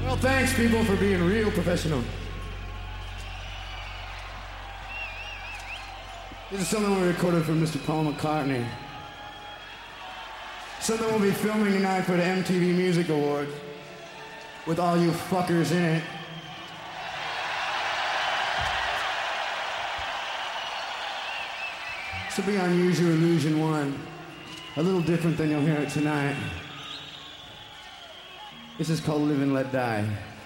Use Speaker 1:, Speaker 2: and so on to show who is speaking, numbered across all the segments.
Speaker 1: Thanks, people, for being real professional. This is something we recorded for Mr. Paul McCartney. Something we'll be filming tonight for the MTV Music Awards with all you fuckers in it. This will be on Use Your Illusion 1. A little different than you'll hear it tonight. This is called Live and Let Die.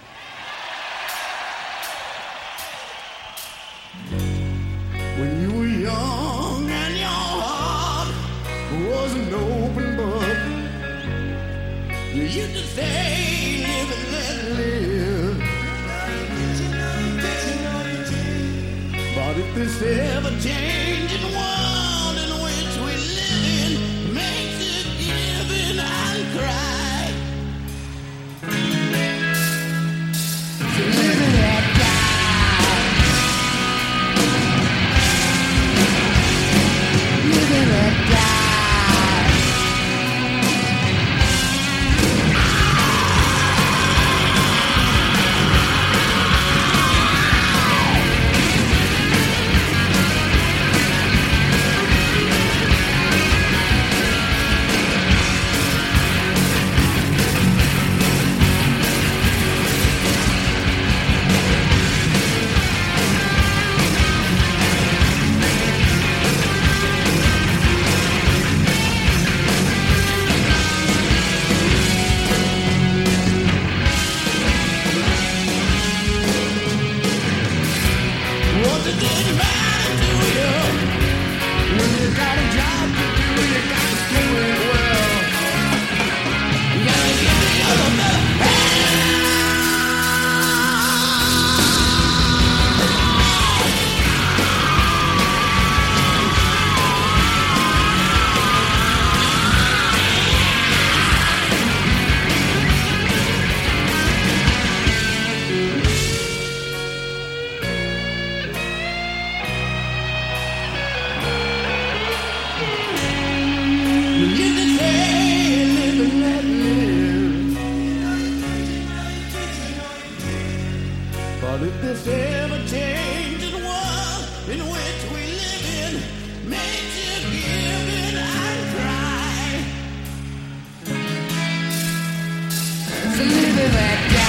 Speaker 1: When you were young and your heart was an open book, you used to say, live and let live. But if this ever-changing world in which we live in makes it give in and cry, but if this ever-changing world in which we live in makes you give in and cry, so live in that